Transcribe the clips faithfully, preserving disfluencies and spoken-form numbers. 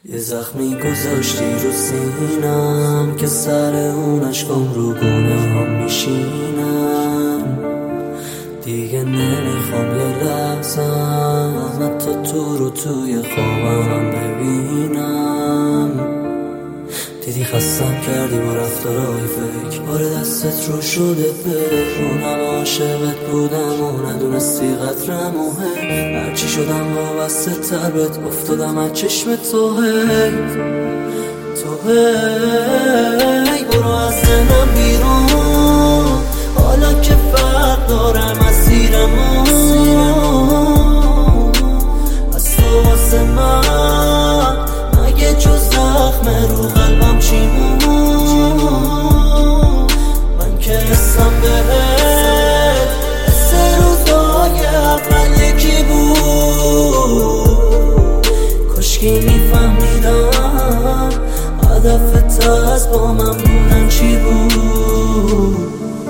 یه زخمی گذاشتی رو سینم که سر اون عشقم رو گونه هم میشینم. دیگه نمیخوام یه لحظم حتی تو رو توی خوابم ببینم. دیدی خستم کردی با رفتارهای فکر، بار دستت رو شده بهرون. همه عاشقت بودم و ندونستی قدرم مهم. هرچی شدم وابسته تر بهت افتادم از چشم تو. هی تو هی برو از ذهنم بیرون، حالا که فرق داره مسیرمون. از تو واسه من مگه جز زخم رو قلبم چی مون؟ من که حسم بهت سه روزای اول یکی بود. کاشکی میفهمیدم هدفت از با من بودن چی بود.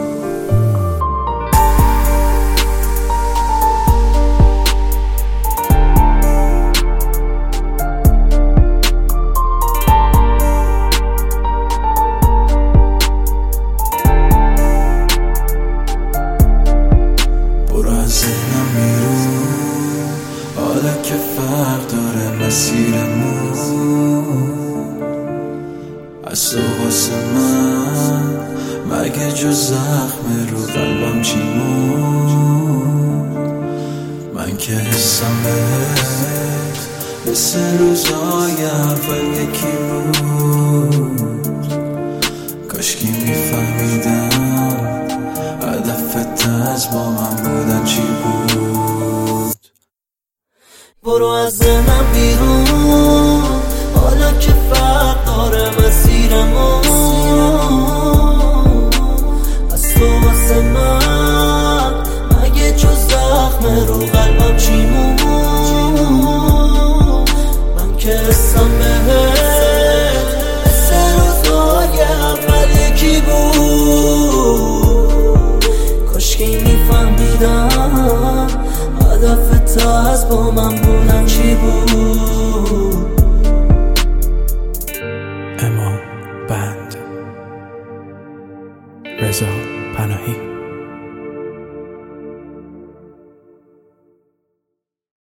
حالا که فرق داره مسیرمون، از تو واسه من مگه جز زخم رو قلبم چی مون؟ من که حسم بهت مثل روزای اول یکی بود. کاشکی میفهمیدم هدفت از با من بودن چی بود. برو از ذهنم بیرون، حالا که فرق داره مسیرمون. از تو واسه من مگه جز زخم رو قلبم چی مون؟ من که حسم بهت سه روزای اول یکی بود. کاشکی میفهمیدم هدفت از با من بودن چی بود. اما بند رضا